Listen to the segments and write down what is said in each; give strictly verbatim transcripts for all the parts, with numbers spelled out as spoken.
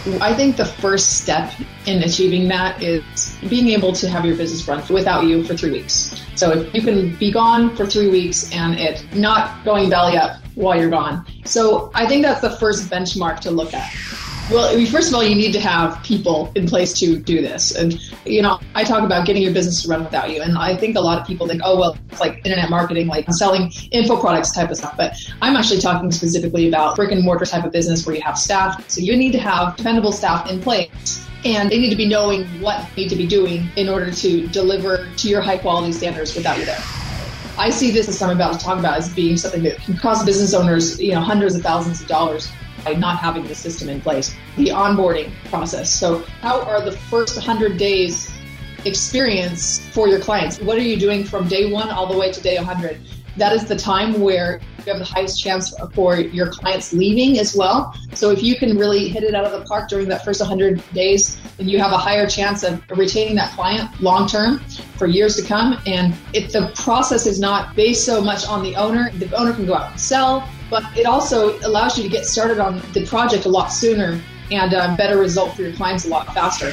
I think the first step in achieving that is being able to have your business run without you for three weeks. So if you can be gone for three weeks and it not going belly up while you're gone. So I think that's the first benchmark to look at. Well, I mean, first of all, you need to have people in place to do this. And, you know, I talk about getting your business to run without you. And I think a lot of people think, oh, well, it's like internet marketing, like selling info products type of stuff. But I'm actually talking specifically about brick and mortar type of business where you have staff. So you need to have dependable staff in place. And they need to be knowing what they need to be doing in order to deliver to your high quality standards without you there. I see this, as I'm about to talk about, as being something that can cost business owners, you know, hundreds of thousands of dollars by not having the system in place. The onboarding process. So how are the first one hundred days experience for your clients? What are you doing from day one all the way to day one hundred? That is the time where you have the highest chance for your clients leaving as well. So if you can really hit it out of the park during that first one hundred days, then you have a higher chance of retaining that client long term for years to come. And if the process is not based so much on the owner, the owner can go out and sell, but it also allows you to get started on the project a lot sooner and a better result for your clients a lot faster.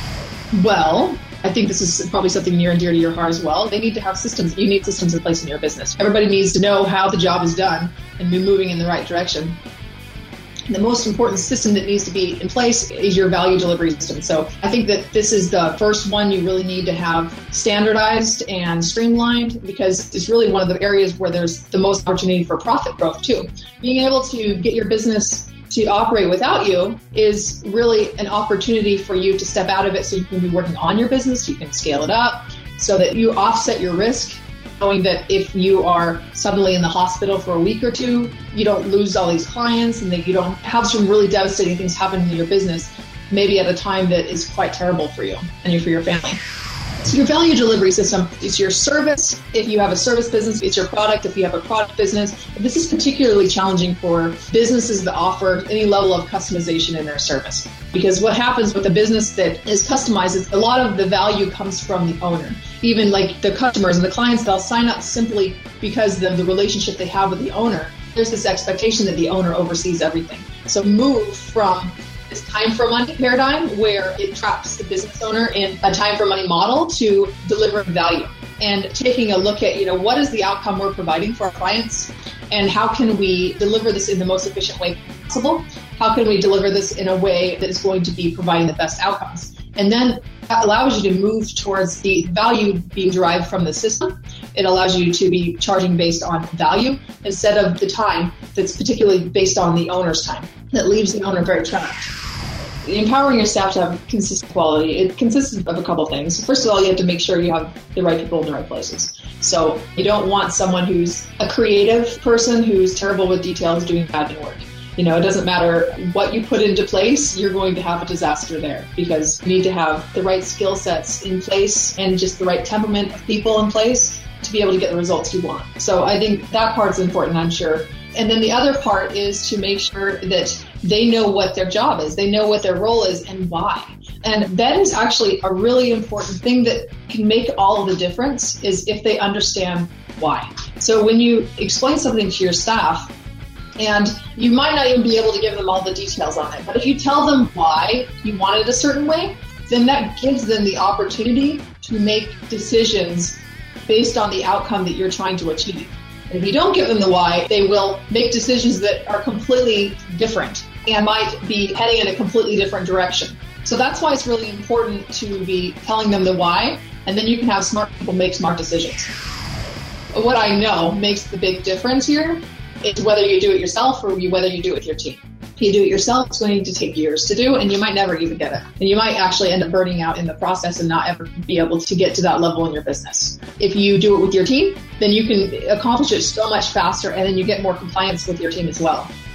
Well, I think this is probably something near and dear to your heart as well. They need to have systems. You need systems in place in your business. Everybody needs to know how the job is done and be moving in the right direction. And the most important system that needs to be in place is your value delivery system. So I think that this is the first one you really need to have standardized and streamlined, because it's really one of the areas where there's the most opportunity for profit growth too. Being able to get your business to operate without you is really an opportunity for you to step out of it so you can be working on your business, you can scale it up so that you offset your risk, knowing that if you are suddenly in the hospital for a week or two, you don't lose all these clients and that you don't have some really devastating things happen in your business, maybe at a time that is quite terrible for you and for your family. So your value delivery system is your service. If you have a service business, it's your product. If you have a product business, this is particularly challenging for businesses that offer any level of customization in their service. Because what happens with a business that is customized is a lot of the value comes from the owner. Even like the customers and the clients, they'll sign up simply because of the relationship they have with the owner. There's this expectation that the owner oversees everything. So move from this time for money paradigm where it traps the business owner in a time for money model to deliver value, and taking a look at, you know, what is the outcome we're providing for our clients and how can we deliver this in the most efficient way possible? How can we deliver this in a way that is going to be providing the best outcomes? And then that allows you to move towards the value being derived from the system. It allows you to be charging based on value instead of the time that's particularly based on the owner's time. That leaves the owner very trapped. Empowering your staff to have consistent quality, it consists of a couple things. First of all, you have to make sure you have the right people in the right places. So you don't want someone who's a creative person who's terrible with details doing admin work. You know, it doesn't matter what you put into place, you're going to have a disaster there, because you need to have the right skill sets in place and just the right temperament of people in place to be able to get the results you want. So I think that part's important, I'm sure. And then the other part is to make sure that they know what their job is, they know what their role is and why. And that is actually a really important thing that can make all of the difference, is if they understand why. So when you explain something to your staff, and you might not even be able to give them all the details on it, but if you tell them why you want it a certain way, then that gives them the opportunity to make decisions based on the outcome that you're trying to achieve. And if you don't give them the why, they will make decisions that are completely different and might be heading in a completely different direction. So that's why it's really important to be telling them the why, and then you can have smart people make smart decisions. What I know makes the big difference here is whether you do it yourself or whether you do it with your team. If you do it yourself, it's going to take years to do, and you might never even get it. And you might actually end up burning out in the process and not ever be able to get to that level in your business. If you do it with your team, then you can accomplish it so much faster, and then you get more compliance with your team as well.